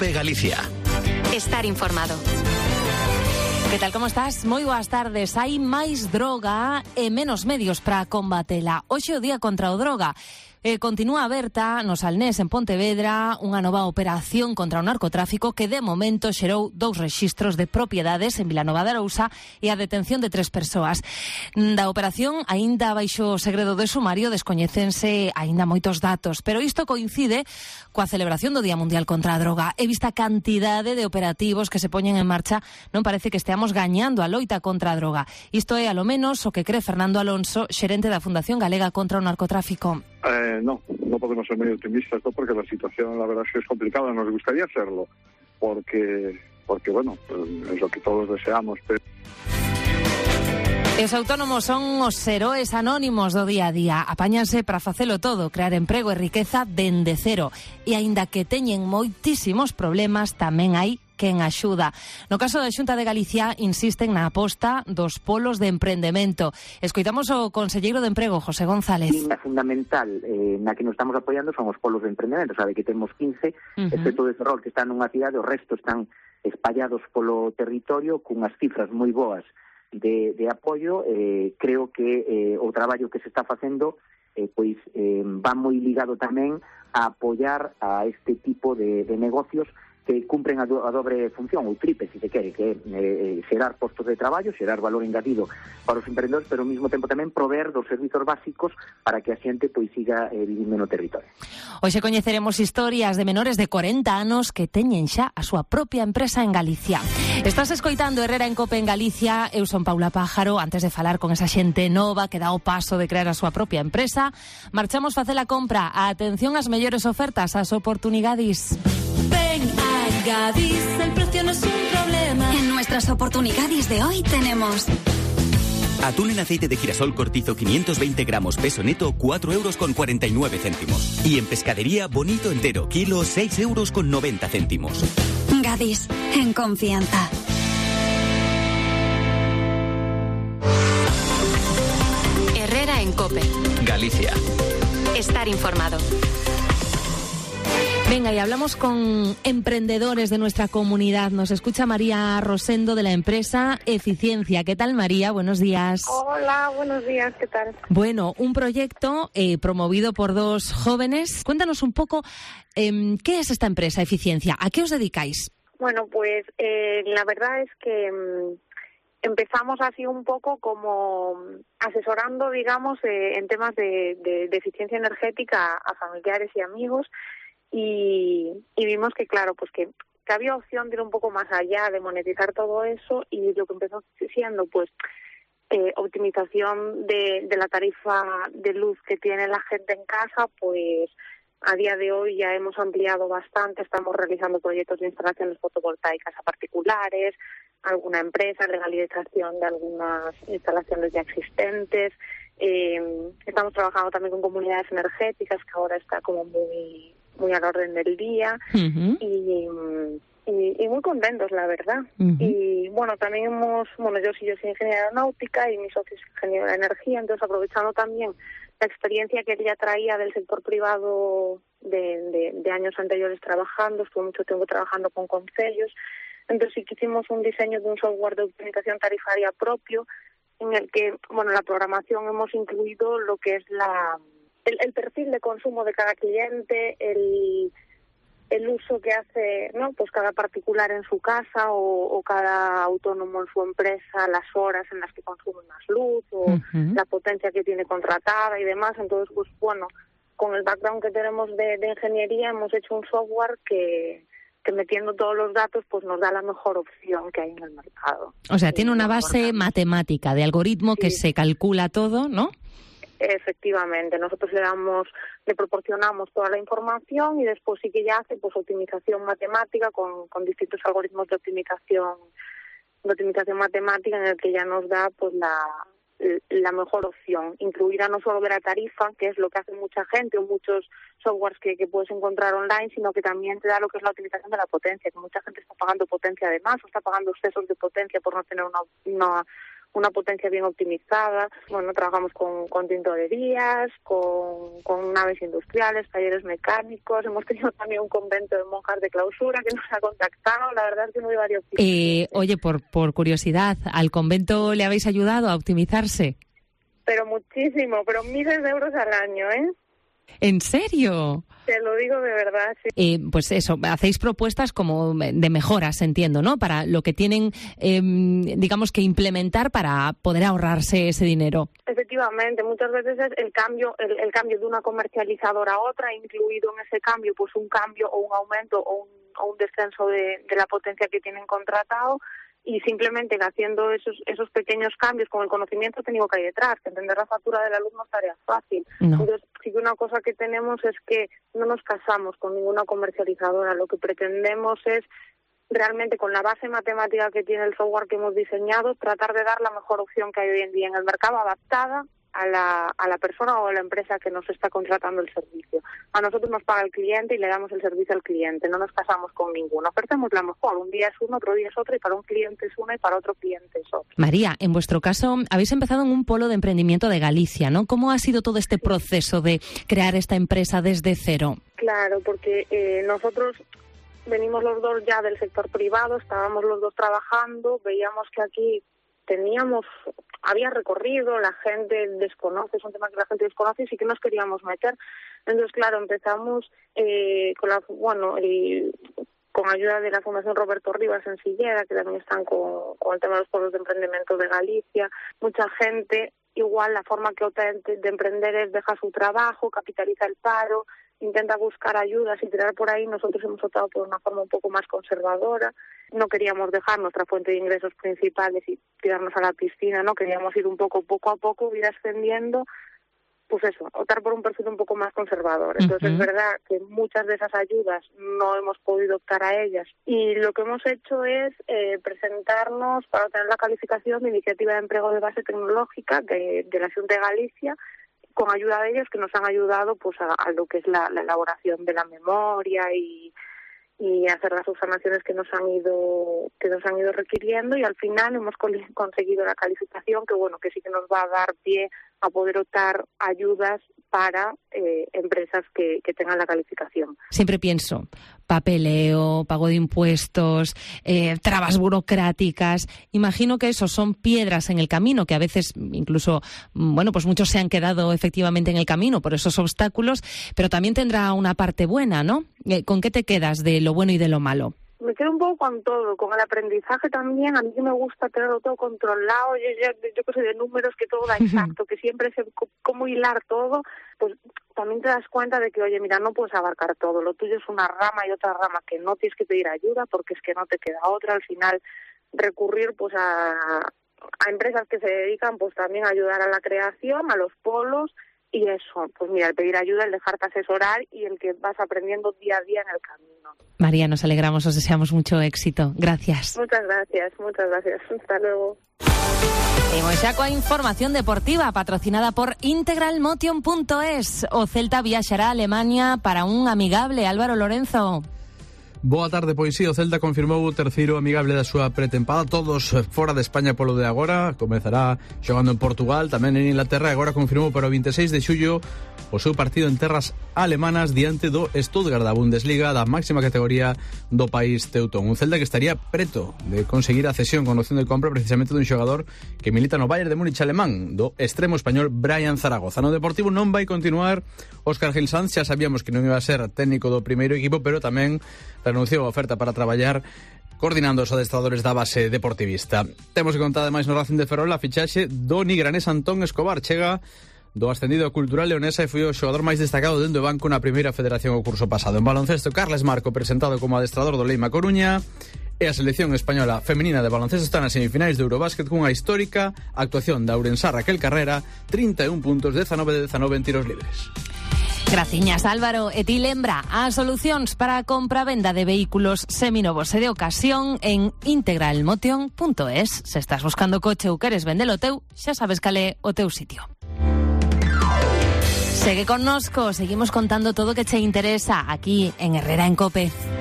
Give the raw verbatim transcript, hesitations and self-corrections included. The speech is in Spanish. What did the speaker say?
COPE Galicia. Estar informado. Que tal, como estás? Moi boas tardes. Hai máis droga e menos medios para combatela. Hoxe o día contra o droga. Eh, continúa aberta no Salnés, en Pontevedra, unha nova operación contra o narcotráfico que de momento xerou dous rexistros de propiedades en Vilanova de Arousa e a detención de tres persoas. Da operación, aínda baixo o segredo de sumario, descoñécense aínda moitos datos, pero isto coincide coa celebración do Día Mundial contra a Droga. E vista a cantidade de operativos que se poñen en marcha, non parece que esteamos gañando a loita contra a droga. Isto é, alo menos, o que cree Fernando Alonso, xerente da Fundación Galega contra o Narcotráfico. Eh, no, no podemos ser muy optimistas, ¿no? Porque la situación, la verdad es que es complicada. Nos gustaría hacerlo, porque, porque bueno, es lo que todos deseamos. Pero... Os autónomos son os heróis anónimos do día a día. Apáñanse para facelo todo, crear emprego e riqueza dende cero. E aínda que teñen moitísimos problemas, tamén hai quen axuda. No caso da Xunta de Galicia, insisten na aposta dos polos de emprendemento. Escoitamos o conselleiro de Emprego, José González. A fundamental eh, na que nos estamos apoiando son os polos de emprendemento. Sabe que temos quince, uh-huh. excepto de Ferrol, que está nunha cidade, o resto están espallados polo territorio cunhas cifras moi boas de, de apoio. Eh, creo que eh, o traballo que se está facendo eh, pois eh, va moi ligado tamén a apoiar a este tipo de, de negocios que cumpren a, do, a dobre función, ou tripe, se se quere, que é eh, xerar postos de traballo, xerar valor engadido para os emprendedores, pero ao mesmo tempo tamén prover dos servizos básicos para que a xente pois siga eh, vivindo no territorio. Hoxe coñeceremos historias de menores de corenta anos que teñen xa a súa propia empresa en Galicia. Estás escoitando Herrera en Cope en Galicia. Eu son Paula Pájaro. Antes de falar con esa xente nova que dá o paso de crear a súa propia empresa, marchamos facer a compra. A atención ás mellores ofertas, ás oportunidades. Ven a Gadis, el precio no es un problema. En nuestras oportunidades de hoy tenemos atún en aceite de girasol cortizo quinientos veinte gramos, peso neto cuatro euros con cuarenta y nueve céntimos. Y en pescadería bonito entero, kilo seis euros con noventa céntimos. Gadis, en confianza. Herrera en Cope Galicia. Estar informado. Venga, y hablamos con emprendedores de nuestra comunidad. Nos escucha María Rosendo, de la empresa Eficiencia. ¿Qué tal, María? Buenos días. Hola, buenos días. ¿Qué tal? Bueno, un proyecto eh, promovido por dos jóvenes. Cuéntanos un poco, eh, ¿qué es esta empresa Eficiencia? ¿A qué os dedicáis? Bueno, pues eh, la verdad es que mmm, empezamos así un poco como asesorando, digamos, eh, en temas de, de, de eficiencia energética a, a familiares y amigos. Y, y vimos que, claro, pues que, que había opción de ir un poco más allá, de monetizar todo eso, y lo que empezó siendo, pues, eh, optimización de, de la tarifa de luz que tiene la gente en casa, pues, a día de hoy ya hemos ampliado bastante, estamos realizando proyectos de instalaciones fotovoltaicas a particulares, alguna empresa, legalización de algunas instalaciones ya existentes. Eh, estamos trabajando también con comunidades energéticas, que ahora está como muy... muy al orden del día, uh-huh. y, y, y muy contentos, la verdad. Uh-huh. Y bueno, también hemos, bueno, yo sí, yo soy ingeniera aeronáutica y mi socio es ingeniero de energía, entonces aprovechando también la experiencia que él ya traía del sector privado de, de, de años anteriores trabajando, estuvo mucho tiempo trabajando con concellos, entonces sí que hicimos un diseño de un software de optimización tarifaria propio, en el que, bueno, la programación hemos incluido lo que es la... El, el perfil de consumo de cada cliente, el, el uso que hace, ¿no? Pues cada particular en su casa o, o cada autónomo en su empresa, las horas en las que consume más luz o uh-huh. la potencia que tiene contratada y demás. Entonces, pues bueno, con el background que tenemos de, de ingeniería hemos hecho un software que, que metiendo todos los datos pues nos da la mejor opción que hay en el mercado. O sea, tiene una base matemática de algoritmo sí. que se calcula todo, ¿no? Efectivamente, nosotros le damos, le proporcionamos toda la información y después sí que ya hace pues optimización matemática con, con distintos algoritmos de optimización, de optimización matemática en el que ya nos da pues la, la mejor opción, incluida no solo de la tarifa, que es lo que hace mucha gente o muchos softwares que, que puedes encontrar online, sino que también te da lo que es la utilización de la potencia, que mucha gente está pagando potencia además o está pagando excesos de potencia por no tener una, una una potencia bien optimizada. Bueno, trabajamos con, con tintorerías, con, con naves industriales, talleres mecánicos. Hemos tenido también un convento de monjas de clausura que nos ha contactado. La verdad es que muy varios. Eh, oye, por, por curiosidad, ¿al convento le habéis ayudado a optimizarse? Pero muchísimo, pero miles de euros al año, ¿eh? ¿En serio? Te lo digo de verdad, sí. Eh, pues eso, hacéis propuestas como de mejoras, entiendo, ¿no? Para lo que tienen, eh, digamos, que implementar para poder ahorrarse ese dinero. Efectivamente, muchas veces es el cambio, el, el cambio de una comercializadora a otra, incluido en ese cambio, pues un cambio o un aumento o un, o un descenso de, de la potencia que tienen contratado. Y simplemente haciendo esos esos pequeños cambios con el conocimiento técnico que hay detrás, que entender la factura del alumno es tarea fácil. No. Entonces, sí que una cosa que tenemos es que no nos casamos con ninguna comercializadora. Lo que pretendemos es realmente, con la base matemática que tiene el software que hemos diseñado, tratar de dar la mejor opción que hay hoy en día en el mercado, adaptada a la, a la persona o a la empresa que nos está contratando el servicio. A nosotros nos paga el cliente y le damos el servicio al cliente, no nos casamos con ninguno. Ofertamos la mejor, un día es uno, otro día es otro, y para un cliente es una y para otro cliente es otro. María, en vuestro caso habéis empezado en un polo de emprendimiento de Galicia, ¿no? ¿Cómo ha sido todo este proceso de crear esta empresa desde cero? Claro, porque eh, nosotros venimos los dos ya del sector privado, estábamos los dos trabajando, veíamos que aquí teníamos, había recorrido, la gente desconoce, es un tema que la gente desconoce y sí que nos queríamos meter. Entonces, claro, empezamos eh, con la, bueno, el, con ayuda de la Fundación Roberto Rivas en Silleda, que también están con, con el tema de los pueblos de emprendimiento de Galicia. Mucha gente, igual la forma que opta de, de emprender es deja su trabajo, capitaliza el paro, intenta buscar ayudas y tirar por ahí. Nosotros hemos optado por una forma un poco más conservadora. No queríamos dejar nuestra fuente de ingresos principales y tirarnos a la piscina, ¿no? Queríamos ir un poco, poco a poco, ir ascendiendo, pues eso, optar por un perfil un poco más conservador. Entonces, uh-huh. Es verdad que muchas de esas ayudas no hemos podido optar a ellas. Y lo que hemos hecho es eh, presentarnos para obtener la calificación de Iniciativa de Empleo de Base Tecnológica de, de la Xunta de Galicia, con ayuda de ellos, que nos han ayudado pues a, a lo que es la, la elaboración de la memoria y, y hacer las subsanaciones que nos han ido que nos han ido requiriendo, y al final hemos conseguido la calificación que bueno que sí que nos va a dar pie a poder optar ayudas para eh, empresas que, que tengan la calificación. Siempre pienso, papeleo, pago de impuestos, eh, trabas burocráticas. Imagino que eso son piedras en el camino, que a veces incluso, bueno, pues muchos se han quedado efectivamente en el camino por esos obstáculos, pero también tendrá una parte buena, ¿no? ¿Con qué te quedas de lo bueno y de lo malo? Me quedo un poco con todo, con el aprendizaje también. A mí me gusta tenerlo todo controlado, yo, yo, yo que soy de números, que todo da exacto, que siempre sé cómo hilar todo. Pues también te das cuenta de que, oye, mira, no puedes abarcar todo, lo tuyo es una rama y otra rama que no tienes que pedir ayuda porque es que no te queda otra. Al final, recurrir pues a, a empresas que se dedican pues también a ayudar a la creación, a los polos. Y eso, pues mira, el pedir ayuda, el dejarte asesorar y el que vas aprendiendo día a día en el camino. María, nos alegramos, os deseamos mucho éxito. Gracias. Muchas gracias, muchas gracias. Hasta luego. Imos xa coa información deportiva patrocinada por integral motion punto es. O Celta viaxará a Alemania para un amigable. Álvaro Lorenzo. Boa tarde, pois sí, o Celta confirmou o terceiro amigable da súa pretempada, todos fora de España polo de agora. Comezará xogando en Portugal, tamén en Inglaterra, e agora confirmou para o vinte e seis de xullo o seu partido en terras alemanas diante do Stuttgart da Bundesliga, da máxima categoría do país teutón. Un Celta que estaría preto de conseguir a cesión con opción de compra precisamente dun xogador que milita no Bayern de Múnich alemán, do extremo español Brian Zaragoza. No Deportivo non vai continuar Óscar Gil Sanz, xa sabíamos que non iba a ser técnico do primeiro equipo, pero tamén renunciou a oferta para traballar coordinando os adestradores da base deportivista. Temos que contar ademais no Racing de Ferrol a fichaxe do nigranés Antón Escobar. Chega do ascendido Cultural Leonesa e foi o xogador máis destacado dentro do banco na primeira federación o curso pasado. En baloncesto, Carles Marco presentado como adestrador do Leima Coruña, e a selección española femenina de baloncesto está nas semifinais de Eurobásquet cunha histórica actuación da ourensá Raquel Carrera, trinta e un puntos, dezanove de dezanove en tiros libres. Graciñas, Álvaro. E ti lembra as solucións para a compra-venda de vehículos seminovos e de ocasión en integral motion punto es. Se estás buscando coche ou queres vendelo teu, xa sabes cal é o teu sitio. Segue connosco, seguimos contando todo o que che interesa aquí en Herrera en Cope.